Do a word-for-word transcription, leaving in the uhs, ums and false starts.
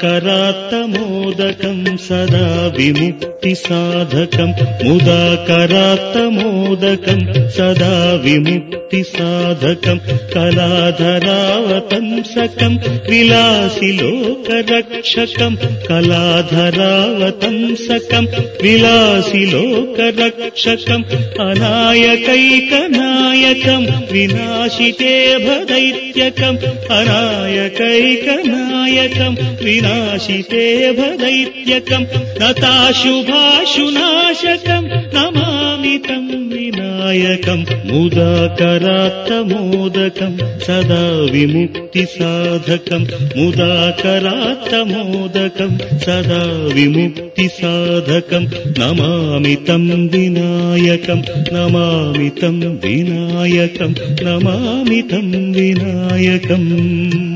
मुदाकरात्तमोदकं सदा विमुक्तिसाधकं मुदाकरात्तमोदकं सदा विमुक्तिसाधकं कलाधरावतंसकं विलासि लोकरक्षकं कलाधरावतंसकं विलासि लोकरक्षकम् अनायकैकनायकम् विनाशिते भदैत्यकम् अनायकैकनायकम् विनाशिते भदैत्यकम् नताशुभाशुनाशकम् नमामि तं विनायकम् मुदाकरात्तमोदकम् सदा विमुक्तिसाधकम् मुदाकरात्तमोदकम् सदा विमुक्तिसाधकम् नमामि तं विनायकम् नमामि तं विनायकम् नमामि तं विनायकम्।